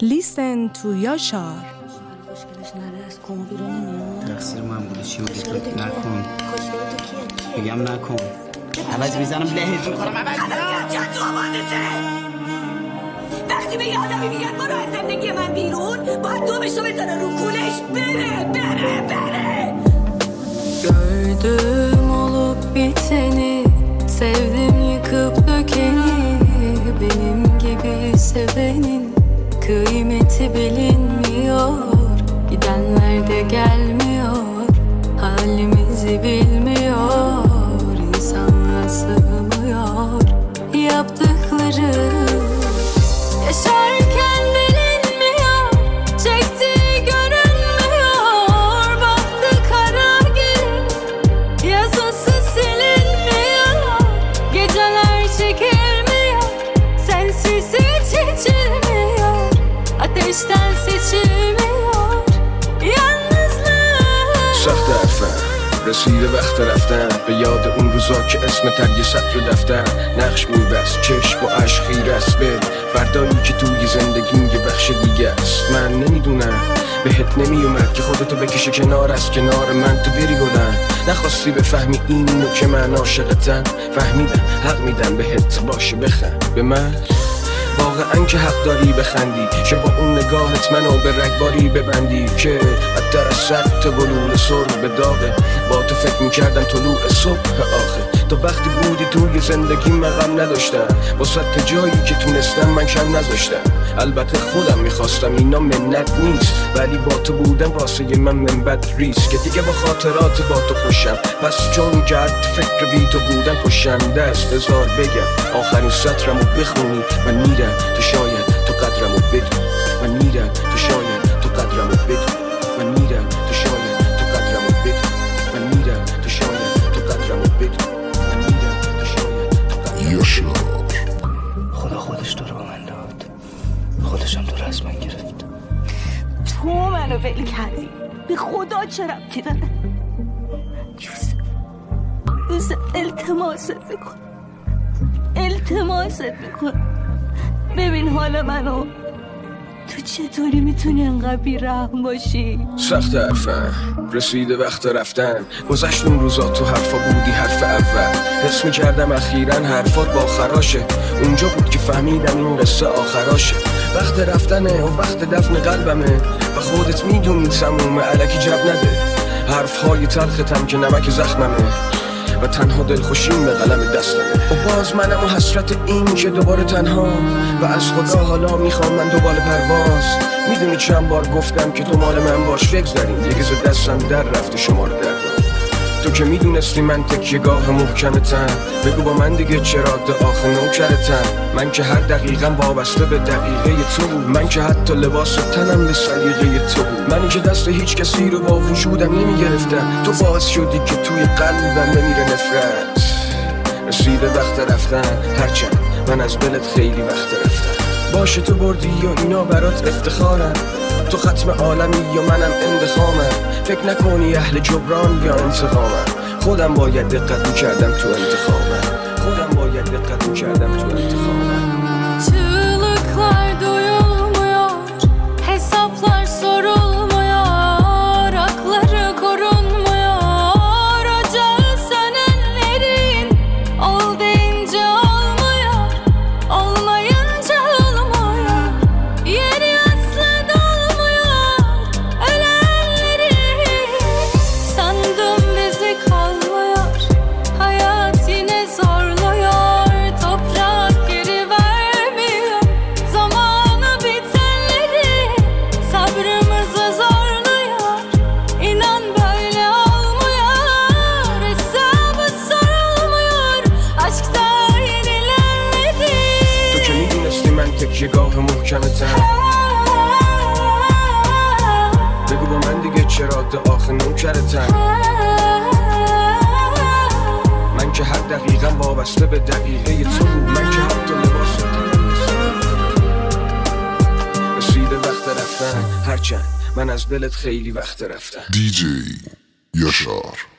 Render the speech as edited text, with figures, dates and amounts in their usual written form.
Listen to Yashar. تقصیر من بوده چی بودی تو نکن بگم نکن عوض میزنم لحظ میکنم عوض تو آمانته وقتی به یادمی میگن برو از زندگی من بیرون باید دومشو بزنه رو کولش بره Gördüm olup biteni, sevdim yıkıp dökeni. Benim gibi sevenin kıymeti bilinmiyor. Gidenler de gelmiyor, halimizi bilmiyor. İnsanlar sığmıyor, yaptıkları yaşarken bilinmiyor. Çektiği görünmüyor, baktı kara gün, yazısı silinmiyor. Geceler çekilmiyor, sensiz hiç içilmiyor. Ateşten seçilmiyor. سخت حرفم رسیده وقت رفتن به یاد اون روزا که اسمت در یه سطر دفتر نقش میبست چشم و عشق خیره است به فردایی که توی زندگیم یه بخش دیگه است. من نمیدونم بهت نمیومد که خودتو بکشه کنار از کنار من تو بری گلن نخواستی بفهمی اینو که من عاشقتم فهمیدم حق میدم بهت باشه بخند به من واقعا که حق داری بخندی که با اون نگاهت منو به رگباری ببندی که بدتر از صد تا گلوله سر به داغه با تو فکر میکردم طلوع صبح آخه تو وقتی بودی توی زندگی من غم نداشتم با صد جایی که تونستم من کم نذاشتم البته خودم میخواستم اینا منت نیست ولی با تو بودم واسه من منبت ریست که دیگه با خاطرات با تو خوشم پس چون که فکر بی تو بودن کشنده است بذار بگم آخرین سطرمو بخونی من میرم تو شاید تو قدرمو بدون من میرم تو شاید تو قدرمو بدون من میرم تو شاید تو قدرمو بدون من میرم تو شاید تو قدرمو بدون من میرم تو شاید تو قدرمو یاشار خدا خودش تو رو به من داد خودشم تو رو از من گرفت تو منو ول کردی به خدا چه ربطی داره یوسف التماست میکن ببین حال منو تو چطوری میتونی انقدر بی‌رحم باشی سخت حرفم رسیده وقت رفتن گذشت اون روزا تو حرفا بودی حرف اول حس میکردم اخیراً حرفات با خراشه اونجا بود که فهمیدم این قصه آخراشه وقت رفتنه و وقت دفن قلبمه و خودت میدونی سمومه الکی جب نده حرفهای تلختم که نمک زخممه و تنها دلخوشیم به قلم دستمه و باز منم و حسرت این که دوباره تنها و از خدا حالا میخوام من دوباره پرواز میدونی چند بار گفتم که تو مال من باش بگذاریم یه گز دستم در رفته شما رو دردم تو که میدونستی من تکیه‌گاه محکمتم بگو با من دیگه چرا آخه نوکرتم من که هر دقیقم وابسته به دقیقه تو بود من که حتی لباس تنم به سلیقه تو بود منی که دست هیچ کسی رو با وجودم نمیگرفتم تو باعث شدی که توی قلبم نمیره نفرت رسیده وقت رفتن هرچند من از دلت خیلی وقت رفتم باشه تو بردی یا اینا برات افتخارم تو ختم عالمی یا منم اندخامم فکر نکنی اهل جبران یا انتقامم خودم باید دقت میکردم تو انتخابم Çığlıklar duyulmuyor, hesaplar sorulmuyor, hakları korunmuyor, ocağı sönenlerin ol deyince olmuyor, olmayınca olmuyor, yeri asla dolmuyor, ölenleri sandım bizi kalmıyor, hayat yine zorluyor, toprak geri vermiyor, zamanı bitenleri sabrımızı zorluyor, inan böyle olmuyor, hesabı sorulmuyor, aşkta yenilenmedi. تو که میدونستی من تکیه‌گاه محکمتم بگو با من دیگه چرا آخه نوکرتم من که هر دقیقم وابسته به دقیقه تو من که حتی لباس تنم رسیده وقت رفتن هرچند من از دلت خیلی وقت رفتم دیجی یاشار